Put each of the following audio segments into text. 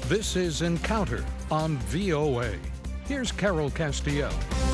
This is Encounter on VOA. Here's Carol Castiel.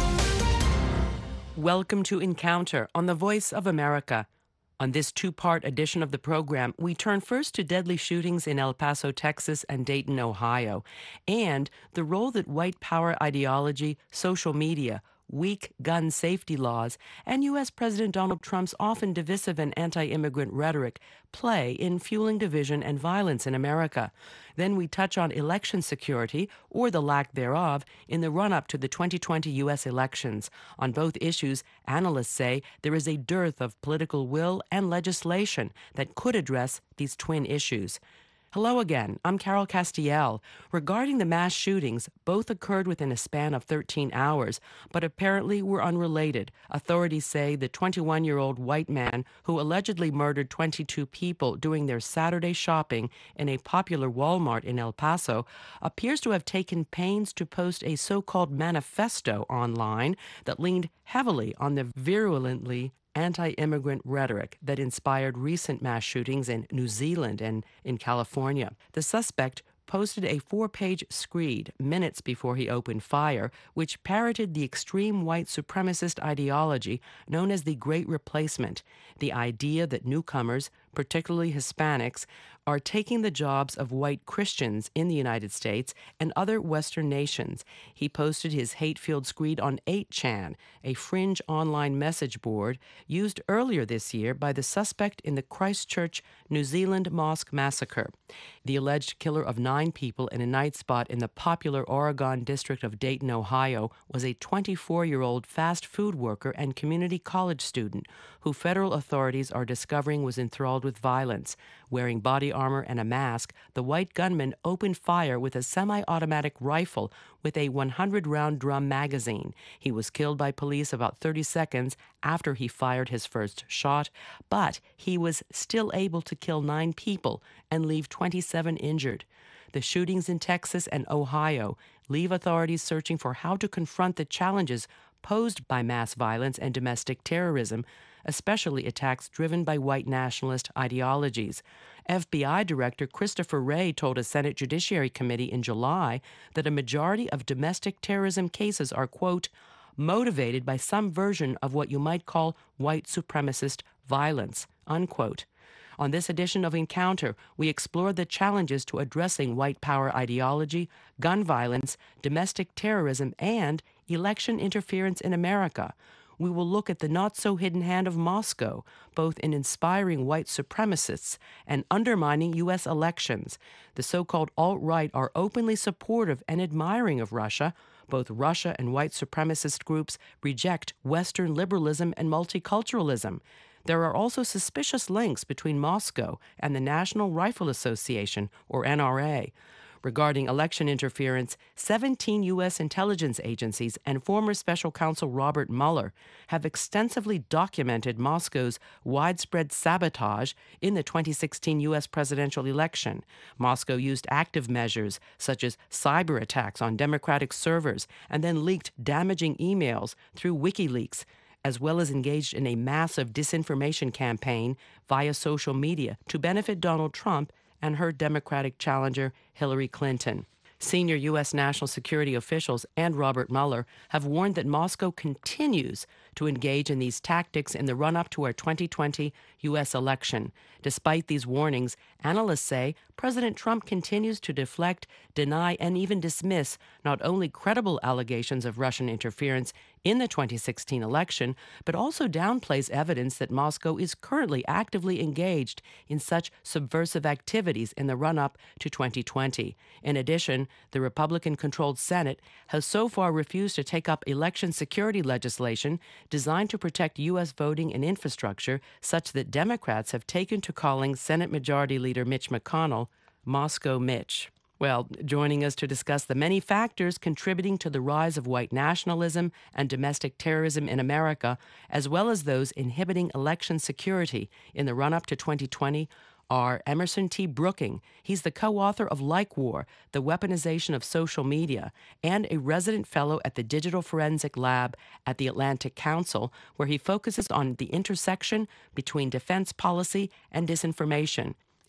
Welcome to Encounter on the Voice of America. On this two-part edition of the program, we turn first to deadly shootings in El Paso, Texas and Dayton, Ohio, and the role that white power ideology, social media, weak gun safety laws, and U.S. President Donald Trump's often divisive and anti-immigrant rhetoric play in fueling division and violence in America. Then we touch on election security, or the lack thereof, in the run-up to the 2020 U.S. elections. On both issues, analysts say there is a dearth of political will and legislation that could address these twin issues. Hello again, I'm Carol Castiel. Regarding the mass shootings, both occurred within a span of 13 hours, but apparently were unrelated. Authorities say the 21-year-old white man who allegedly murdered 22 people doing their Saturday shopping in a popular Walmart in El Paso appears to have taken pains to post a so-called manifesto online that leaned heavily on the virulently anti-immigrant rhetoric that inspired recent mass shootings in New Zealand and in California. The suspect posted a 4-page screed minutes before he opened fire, which parroted the extreme white supremacist ideology known as the Great Replacement, the idea that newcomers, particularly Hispanics, are taking the jobs of white Christians in the United States and other Western nations. He posted his hate-filled screed on 8chan, a fringe online message board used earlier this year by the suspect in the Christchurch, New Zealand mosque massacre. The alleged killer of 9 people in a night spot in the popular Oregon district of Dayton, Ohio, was a 24-year-old fast food worker and community college student who federal authorities are discovering was enthralled with violence. Wearing body armor and a mask, the white gunman opened fire with a semi-automatic rifle with a 100-round drum magazine. He was killed by police about 30 seconds after he fired his first shot, but he was still able to kill 9 people and leave 27 injured. The shootings in Texas and Ohio leave authorities searching for how to confront the challenges posed by mass violence and domestic terrorism, especially attacks driven by white nationalist ideologies. FBI Director Christopher Wray told a Senate Judiciary Committee in July that a majority of domestic terrorism cases are, quote, motivated by some version of what you might call white supremacist violence, unquote. On this edition of Encounter, we explore the challenges to addressing white power ideology, gun violence, domestic terrorism, and election interference in America. We will look at the not-so-hidden hand of Moscow, both in inspiring white supremacists and undermining U.S. elections. The so-called alt-right are openly supportive and admiring of Russia. Both Russia and white supremacist groups reject Western liberalism and multiculturalism. There are also suspicious links between Moscow and the National Rifle Association, or NRA. Regarding election interference, 17 U.S. intelligence agencies and former special counsel Robert Mueller have extensively documented Moscow's widespread sabotage in the 2016 U.S. presidential election. Moscow used active measures such as cyber attacks on Democratic servers and then leaked damaging emails through WikiLeaks, as well as engaged in a massive disinformation campaign via social media to benefit Donald Trump and her Democratic challenger, Hillary Clinton. Senior U.S. national security officials and Robert Mueller have warned that Moscow continues to engage in these tactics in the run-up to our 2020 U.S. election. Despite these warnings, analysts say President Trump continues to deflect, deny, and even dismiss not only credible allegations of Russian interference in the 2016 election, but also downplays evidence that Moscow is currently actively engaged in such subversive activities in the run-up to 2020. In addition, the Republican-controlled Senate has so far refused to take up election security legislation designed to protect U.S. voting and infrastructure, such that Democrats have taken to calling Senate Majority Leader Mitch McConnell Moscow Mitch. Well, joining us to discuss the many factors contributing to the rise of white nationalism and domestic terrorism in America, as well as those inhibiting election security in the run-up to 2020, are Emerson T. Brooking. He's the co-author of Like War, The Weaponization of Social Media, and a resident fellow at the Digital Forensic Lab at the Atlantic Council, where he focuses on the intersection between defense policy and disinformation.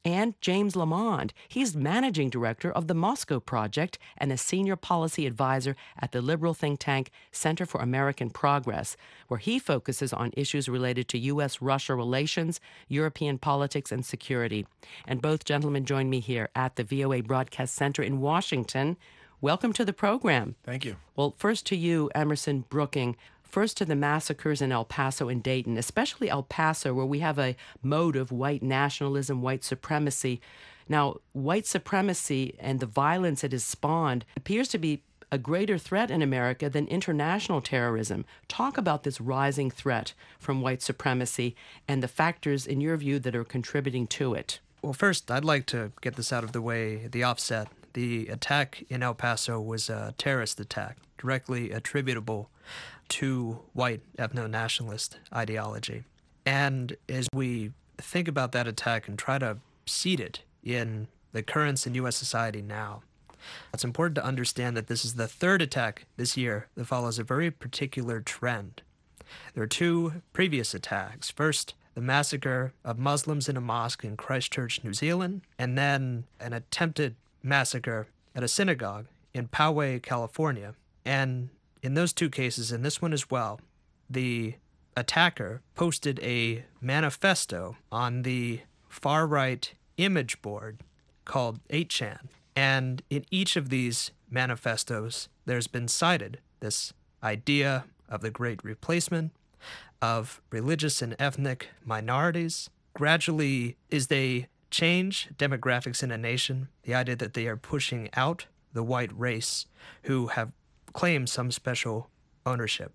and James Lamond. He's managing director of the Moscow Project and a senior policy advisor at the liberal think tank Center for American Progress, where he focuses on issues related to U.S.-Russia relations, European politics, and security. And both gentlemen join me here at the VOA Broadcast Center in Washington. Welcome to the program. Thank you. Well, first to you, Emerson Brooking. First to the massacres in El Paso and Dayton, especially El Paso, where we have a mode of white nationalism, white supremacy. Now, white supremacy and the violence it has spawned appears to be a greater threat in America than international terrorism. Talk about this rising threat from white supremacy and the factors, in your view, that are contributing to it. Well, first, I'd like to get this out of the way, the offset. The attack in El Paso was a terrorist attack, directly attributable to white ethno-nationalist ideology. And as we think about that attack and try to seed it in the currents in U.S. society now, it's important to understand that this is the third attack this year that follows a very particular trend. There are two previous attacks. First, the massacre of Muslims in a mosque in Christchurch, New Zealand, and then an attempted massacre at a synagogue in Poway, California. And in those two cases, and this one as well, the attacker posted a manifesto on the far-right image board called 8chan. And in each of these manifestos, there's been cited this idea of the Great Replacement, of religious and ethnic minorities. Gradually, as they change demographics in a nation, the idea that they are pushing out the white race who have claimed some special ownership.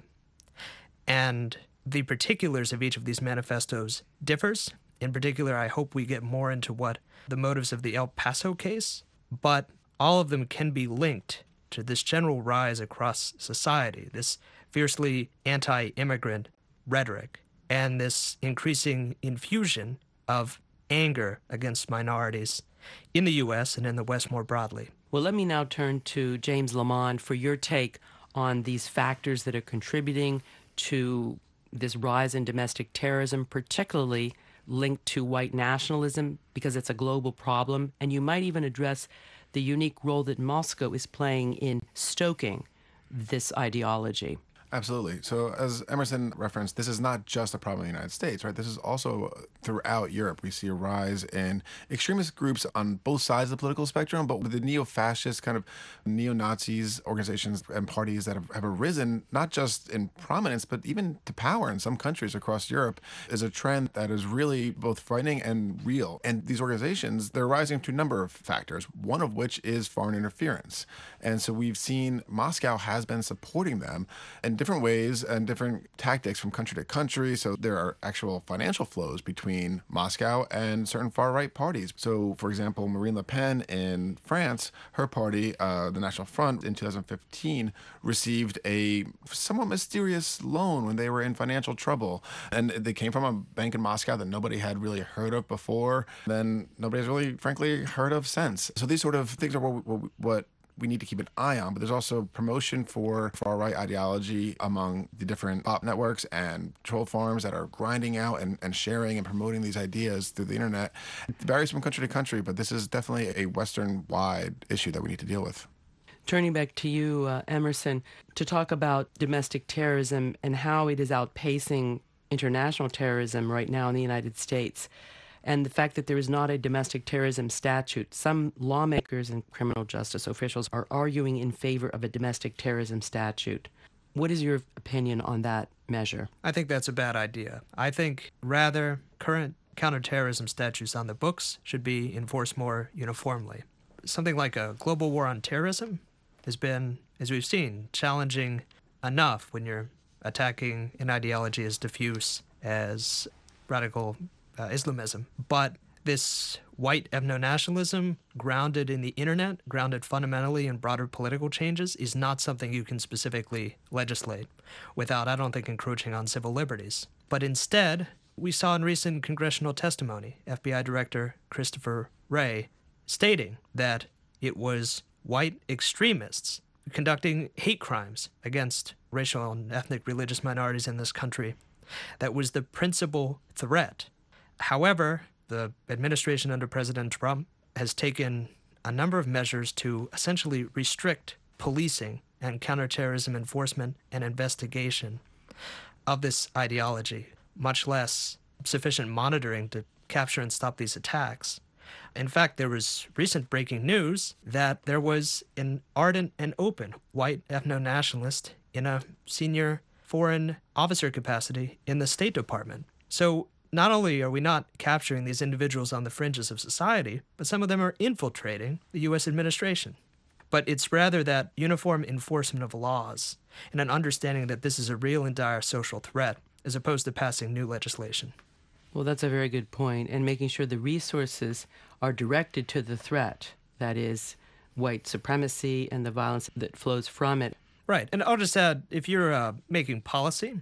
And the particulars of each of these manifestos differs. In particular, I hope we get more into what the motives of the El Paso case, but all of them can be linked to this general rise across society, this fiercely anti-immigrant rhetoric, and this increasing infusion of anger against minorities in the U.S. and in the West more broadly. Well, let me now turn to James Lamond for your take on these factors that are contributing to this rise in domestic terrorism, particularly linked to white nationalism, because it's a global problem. And you might even address the unique role that Moscow is playing in stoking this ideology. Absolutely. So as Emerson referenced, this is not just a problem in the United States, right? This is also throughout Europe. We see a rise in extremist groups on both sides of the political spectrum, but with the neo-fascist kind of neo-Nazis, organizations and parties that have arisen, not just in prominence, but even to power in some countries across Europe, is a trend that is really both frightening and real. And these organizations, they're rising to a number of factors, one of which is foreign interference. And so we've seen Moscow has been supporting them in different ways and different tactics from country to country. So there are actual financial flows between Moscow and certain far-right parties. So, for example, Marine Le Pen in France, her party, the National Front, in 2015, received a somewhat mysterious loan when they were in financial trouble. And they came from a bank in Moscow that nobody had really heard of before. Then nobody's really, frankly, heard of since. So these sort of things are what we need to keep an eye on, but there's also promotion for far-right ideology among the different pop networks and troll farms that are grinding out and sharing and promoting these ideas through the internet. It varies from country to country, but this is definitely a Western-wide issue that we need to deal with. Turning back to you, Emerson, to talk about domestic terrorism and how it is outpacing international terrorism right now in the United States, and the fact that there is not a domestic terrorism statute. Some lawmakers and criminal justice officials are arguing in favor of a domestic terrorism statute. What is your opinion on that measure? I think that's a bad idea. I think rather current counterterrorism statutes on the books should be enforced more uniformly. Something like a global war on terrorism has been, as we've seen, challenging enough when you're attacking an ideology as diffuse as radical Islamism. But this white ethno-nationalism, grounded in the internet, grounded fundamentally in broader political changes, is not something you can specifically legislate without, I don't think, encroaching on civil liberties. But instead, we saw in recent congressional testimony, FBI Director Christopher Wray stating that it was white extremists conducting hate crimes against racial and ethnic religious minorities in this country that was the principal threat. However, the administration under President Trump has taken a number of measures to essentially restrict policing and counterterrorism enforcement and investigation of this ideology, much less sufficient monitoring to capture and stop these attacks. In fact, there was recent breaking news that there was an ardent and open white ethno-nationalist in a senior foreign officer capacity in the State Department. So not only are we not capturing these individuals on the fringes of society, but some of them are infiltrating the U.S. administration. But it's rather that uniform enforcement of laws and an understanding that this is a real and dire social threat as opposed to passing new legislation. Well, that's a very good point, and making sure the resources are directed to the threat, that is, white supremacy and the violence that flows from it. Right, and I'll just add, if you're making policy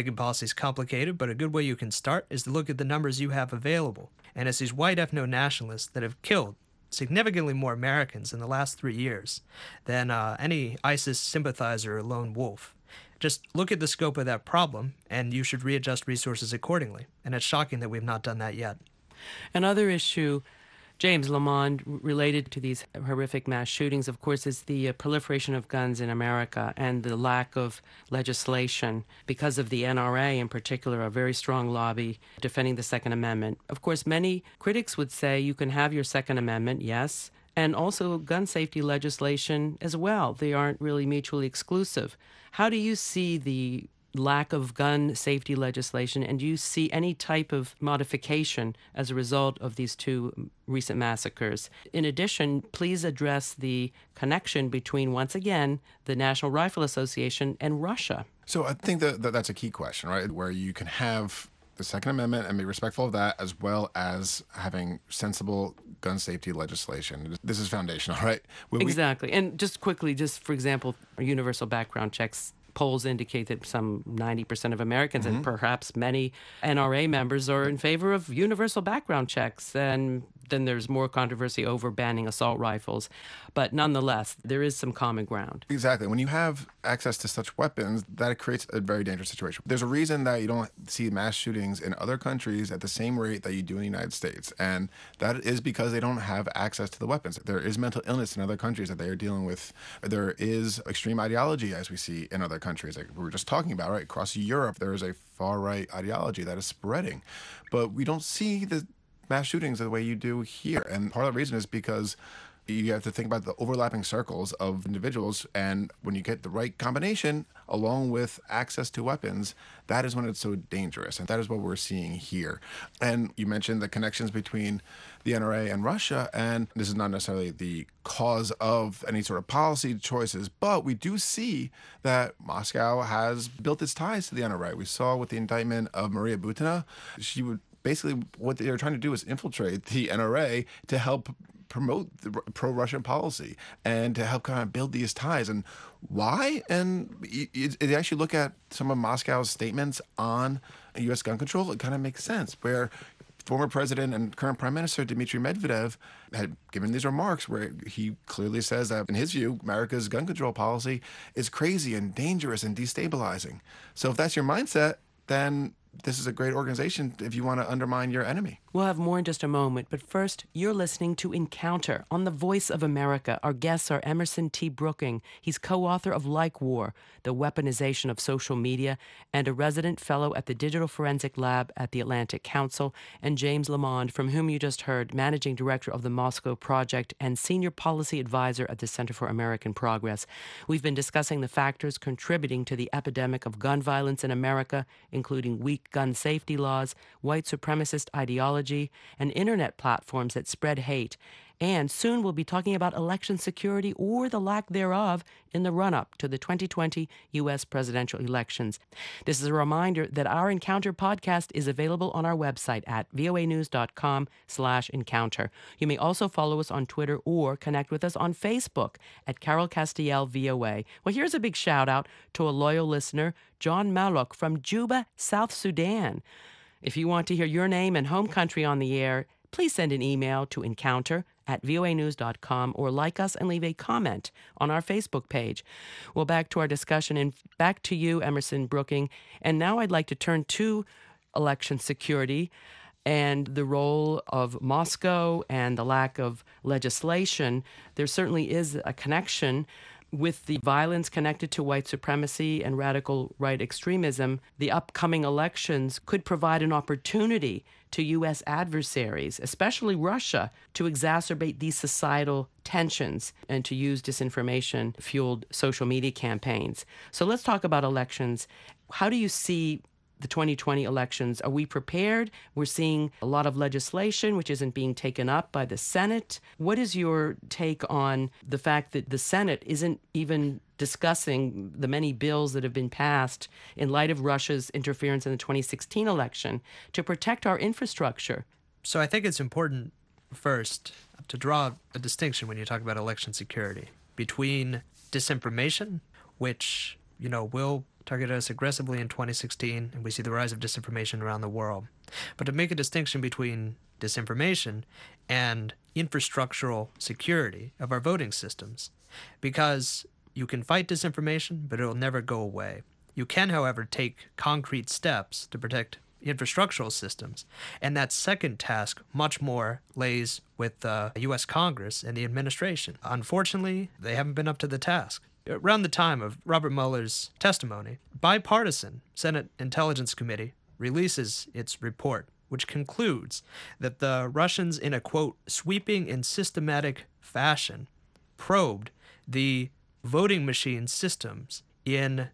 is complicated, but a good way you can start is to look at the numbers you have available. And it's these white ethno-nationalists that have killed significantly more Americans in the last 3 years than any ISIS sympathizer or lone wolf. Just look at the scope of that problem, and you should readjust resources accordingly. And it's shocking that we've not done that yet. Another issue, James Lamond, related to these horrific mass shootings, of course, is the proliferation of guns in America and the lack of legislation because of the NRA, in particular, a very strong lobby defending the Second Amendment. Of course, many critics would say you can have your Second Amendment, yes, and also gun safety legislation as well. They aren't really mutually exclusive. How do you see the lack of gun safety legislation, and do you see any type of modification as a result of these two recent massacres? In addition, please address the connection between, once again, the National Rifle Association and Russia. So I think that's a key question, right? Where you can have the Second Amendment and be respectful of that, as well as having sensible gun safety legislation. This is foundational, right? Exactly. And just quickly, for example, universal background checks. Polls indicate that some 90% of Americans and perhaps many NRA members are in favor of universal background checks. And then there's more controversy over banning assault rifles. But nonetheless, there is some common ground. Exactly. When you have access to such weapons, that creates a very dangerous situation. There's a reason that you don't see mass shootings in other countries at the same rate that you do in the United States. And that is because they don't have access to the weapons. There is mental illness in other countries that they are dealing with. There is extreme ideology, as we see in other countries, like we were just talking about, right? Across Europe, there is a far-right ideology that is spreading. But we don't see the mass shootings the way you do here. And part of the reason is because you have to think about the overlapping circles of individuals. And when you get the right combination, along with access to weapons, that is when it's so dangerous. And that is what we're seeing here. And you mentioned the connections between the NRA and Russia. And this is not necessarily the cause of any sort of policy choices, but we do see that Moscow has built its ties to the NRA. We saw with the indictment of Maria Butina, she would basically, what they are trying to do is infiltrate the NRA to help promote the pro-Russian policy and to help kind of build these ties. And why? And if you actually look at some of Moscow's statements on U.S. gun control, it kind of makes sense, where former president and current prime minister Dmitry Medvedev had given these remarks where he clearly says that, in his view, America's gun control policy is crazy and dangerous and destabilizing. So if that's your mindset, then this is a great organization if you want to undermine your enemy. We'll have more in just a moment, but first, you're listening to Encounter on the Voice of America. Our guests are Emerson T. Brooking. He's co-author of Like War, The Weaponization of Social Media, and a resident fellow at the Digital Forensic Lab at the Atlantic Council, and James Lamond, from whom you just heard, managing director of the Moscow Project and senior policy advisor at the Center for American Progress. We've been discussing the factors contributing to the epidemic of gun violence in America, including weak gun safety laws, white supremacist ideology, and internet platforms that spread hate. And soon we'll be talking about election security or the lack thereof in the run-up to the 2020 U.S. presidential elections. This is a reminder that our Encounter podcast is available on our website at voanews.com/encounter. You may also follow us on Twitter or connect with us on Facebook at Carol Castiel VOA. Well, here's a big shout-out to a loyal listener, John Malok from Juba, South Sudan. If you want to hear your name and home country on the air, please send an email to encounter@voanews.com or like us and leave a comment on our Facebook page. Well, back to our discussion and back to you, Emerson Brooking. And now I'd like to turn to election security. and the role of Moscow and the lack of legislation, there certainly is a connection with the violence connected to white supremacy and radical right extremism. The upcoming elections could provide an opportunity to U.S. adversaries, especially Russia, to exacerbate these societal tensions and to use disinformation-fueled social media campaigns. So let's talk about elections. How do you see the 2020 elections? Are we prepared? We're seeing a lot of legislation which isn't being taken up by the Senate. What is your take on the fact that the Senate isn't even discussing the many bills that have been passed in light of Russia's interference in the 2016 election to protect our infrastructure? So I think it's important first to draw a distinction when you talk about election security between disinformation, which, will target us aggressively in 2016, and we see the rise of disinformation around the world. But to make a distinction between disinformation and infrastructural security of our voting systems, because you can fight disinformation, but it'll never go away. You can, however, take concrete steps to protect infrastructural systems, and that second task much more lays with the U.S. Congress and the administration. Unfortunately, they haven't been up to the task. Around the time of Robert Mueller's testimony, bipartisan Senate Intelligence Committee releases its report, which concludes that the Russians, in a, quote, sweeping and systematic fashion, probed the voting machine systems in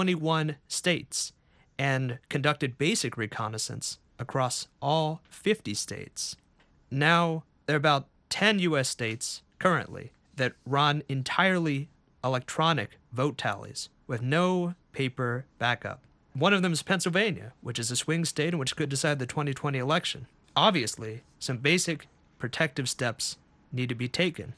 21 states and conducted basic reconnaissance across all 50 states. Now, there are about 10 U.S. states currently that run entirely electronic vote tallies with no paper backup. One of them is Pennsylvania, which is a swing state and which could decide the 2020 election. Obviously, some basic protective steps need to be taken.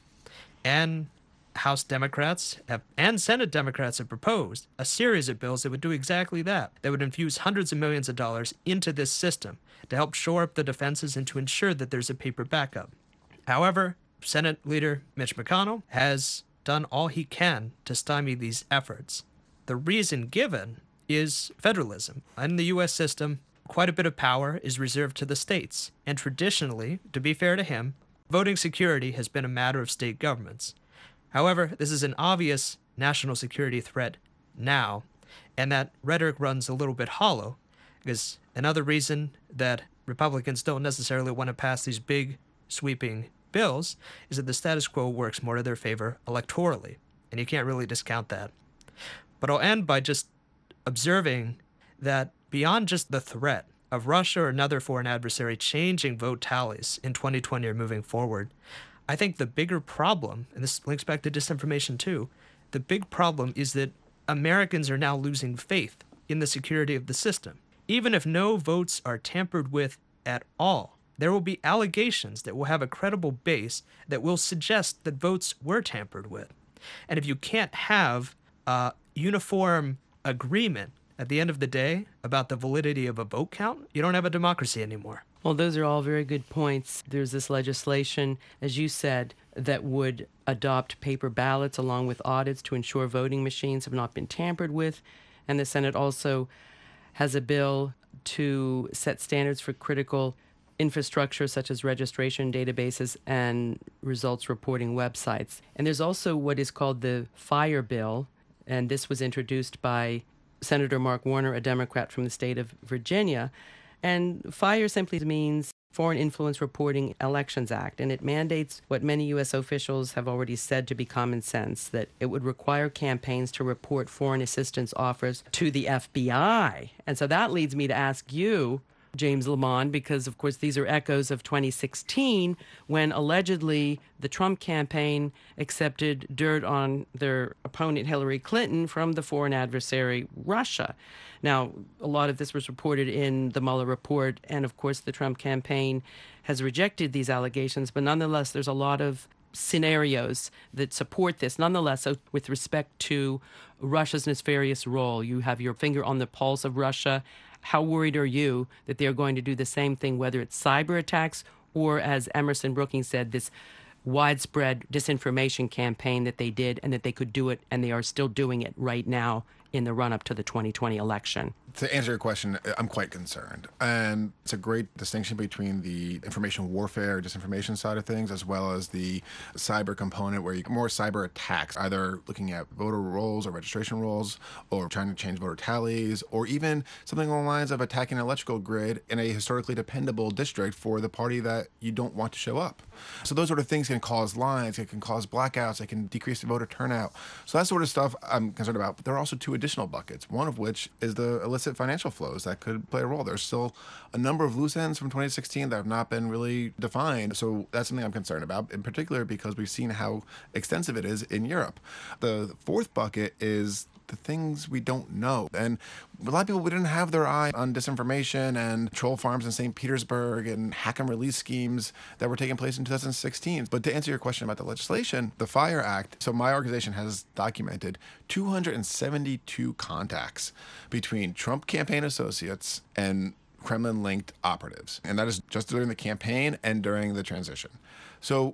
And House Democrats and Senate Democrats have proposed a series of bills that would do exactly that. They would infuse hundreds of millions of dollars into this system to help shore up the defenses and to ensure that there's a paper backup. However, Senate Leader Mitch McConnell has done all he can to stymie these efforts. The reason given is federalism. In the U.S. system, quite a bit of power is reserved to the states. And traditionally, to be fair to him, voting security has been a matter of state governments. However, this is an obvious national security threat now, and that rhetoric runs a little bit hollow, because another reason that Republicans don't necessarily want to pass these big, sweeping bills is that the status quo works more to their favor electorally, and you can't really discount that. But I'll end by just observing that beyond just the threat of Russia or another foreign adversary changing vote tallies in 2020 or moving forward, I think the bigger problem, and this links back to disinformation too, the big problem is that Americans are now losing faith in the security of the system. Even if no votes are tampered with at all, there will be allegations that will have a credible base that will suggest that votes were tampered with. And if you can't have a uniform agreement at the end of the day about the validity of a vote count, you don't have a democracy anymore. Well, those are all very good points. There's this legislation, as you said, that would adopt paper ballots along with audits to ensure voting machines have not been tampered with. And the Senate also has a bill to set standards for critical infrastructure such as registration databases and results reporting websites. And there's also what is called the FIRE bill, and this was introduced by Senator Mark Warner, a Democrat from the state of Virginia. And FIRE simply means Foreign Influence Reporting Elections Act, and it mandates what many U.S. officials have already said to be common sense, that it would require campaigns to report foreign assistance offers to the FBI. And so that leads me to ask you, James Lamont, because, of course, these are echoes of 2016 when allegedly the Trump campaign accepted dirt on their opponent Hillary Clinton from the foreign adversary Russia. Now, a lot of this was reported in the Mueller report, and, of course, the Trump campaign has rejected these allegations, but nonetheless, there's a lot of scenarios that support this. Nonetheless, so with respect to Russia's nefarious role, you have your finger on the pulse of Russia. How worried are you that they're going to do the same thing, whether it's cyber attacks or, as Emerson Brookings said, this widespread disinformation campaign that they did, and that they could do it, and they are still doing it right now in the run-up to the 2020 election? To answer your question, I'm quite concerned. And it's a great distinction between the information warfare, disinformation side of things, as well as the cyber component where you more cyber attacks, either looking at voter rolls or registration rolls, or trying to change voter tallies, or even something along the lines of attacking an electrical grid in a historically dependable district for the party that you don't want to show up. So those sort of things can cause lines, it can cause blackouts, it can decrease the voter turnout. So that sort of stuff I'm concerned about. But there are also two additional buckets, one of which is the illicit financial flows that could play a role. There's still a number of loose ends from 2016 that have not been really defined. So that's something I'm concerned about, in particular because we've seen how extensive it is in Europe. The fourth bucket is the things we don't know. And a lot of people, we didn't have their eye on disinformation and troll farms in St. Petersburg and hack and release schemes that were taking place in 2016. But to answer your question about the legislation, the FIRE Act, so my organization has documented 272 contacts between Trump campaign associates and Kremlin-linked operatives. And that is just during the campaign and during the transition. So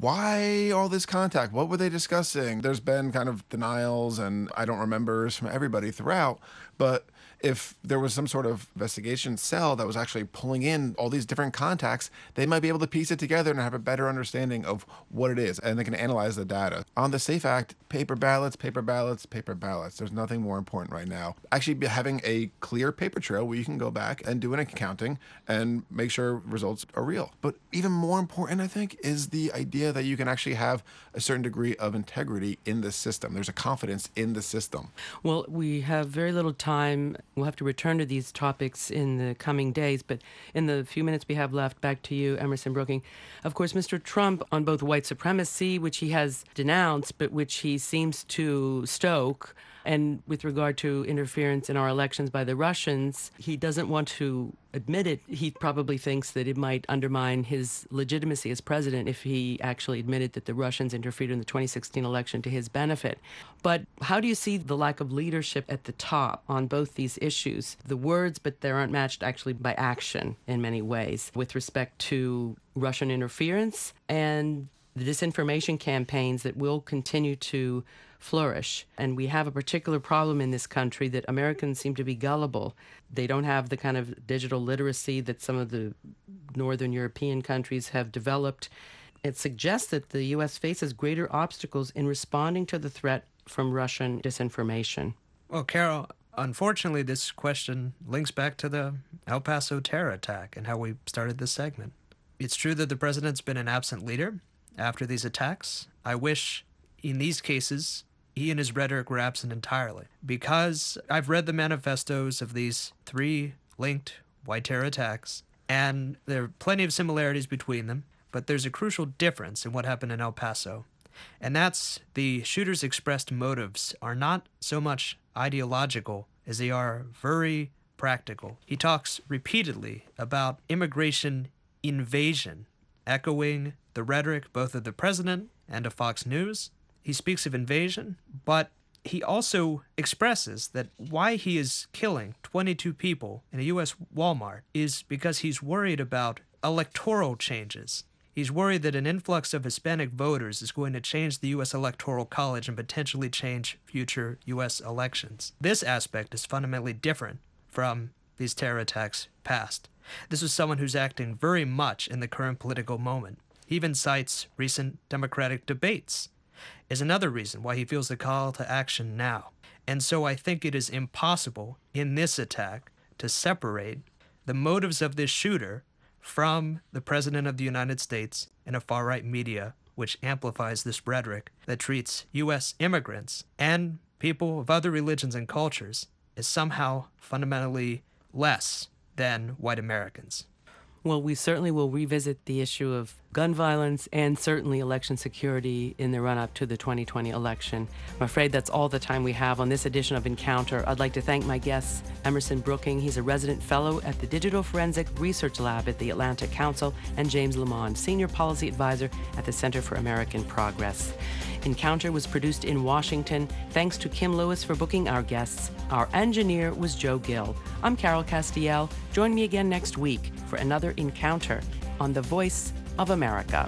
why all this contact? What were they discussing? There's been kind of denials and I don't remembers from everybody throughout, but if there was some sort of investigation cell that was actually pulling in all these different contacts, they might be able to piece it together and have a better understanding of what it is, and they can analyze the data. On the SAFE Act, paper ballots, paper ballots, paper ballots. There's nothing more important right now. Actually having a clear paper trail where you can go back and do an accounting and make sure results are real. But even more important, I think, is the idea that you can actually have a certain degree of integrity in the system. There's a confidence in the system. Well, we have very little time. We'll have to return to these topics in the coming days, but in the few minutes we have left, back to you, Emerson Brooking. Of course, Mr. Trump, on both white supremacy, which he has denounced, but which he seems to stoke, and with regard to interference in our elections by the Russians, he doesn't want to admit it. He probably thinks that it might undermine his legitimacy as president if he actually admitted that the Russians interfered in the 2016 election to his benefit. But how do you see the lack of leadership at the top on both these issues? The words, but they aren't matched actually by action in many ways with respect to Russian interference and the disinformation campaigns that will continue to flourish. And we have a particular problem in this country that Americans seem to be gullible. They don't have the kind of digital literacy that some of the Northern European countries have developed. It suggests that the U.S. faces greater obstacles in responding to the threat from Russian disinformation. Well, Carol, unfortunately, this question links back to the El Paso terror attack and how we started this segment. It's true that the president's been an absent leader after these attacks. I wish in these cases he and his rhetoric were absent entirely, because I've read the manifestos of these three linked white terror attacks, and there are plenty of similarities between them, but there's a crucial difference in what happened in El Paso, and that's the shooters' expressed motives are not so much ideological as they are very practical. He talks repeatedly about immigration invasion, echoing the rhetoric both of the president and of Fox News. He speaks of invasion, but he also expresses that why he is killing 22 people in a U.S. Walmart is because he's worried about electoral changes. He's worried that an influx of Hispanic voters is going to change the U.S. Electoral College and potentially change future U.S. elections. This aspect is fundamentally different from these terror attacks past. This was someone who's acting very much in the current political moment. He even cites recent Democratic debates as another reason why he feels the call to action now. And so I think it is impossible in this attack to separate the motives of this shooter from the President of the United States and a far-right media which amplifies this rhetoric that treats U.S. immigrants and people of other religions and cultures as somehow fundamentally less than white Americans. Well, we certainly will revisit the issue of gun violence and certainly election security in the run-up to the 2020 election. I'm afraid that's all the time we have on this edition of Encounter. I'd like to thank my guests, Emerson Brooking. He's a resident fellow at the Digital Forensic Research Lab at the Atlantic Council, and James Lamond, Senior Policy Advisor at the Center for American Progress. Encounter was produced in Washington. Thanks to Kim Lewis for booking our guests. Our engineer was Joe Gill. I'm Carol Castiel. Join me again next week for another Encounter on The Voice of America.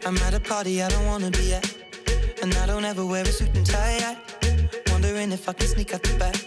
I'm at a party I don't wanna be at, and I don't ever wear a suit and tie. Wondering if I can sneak out the back.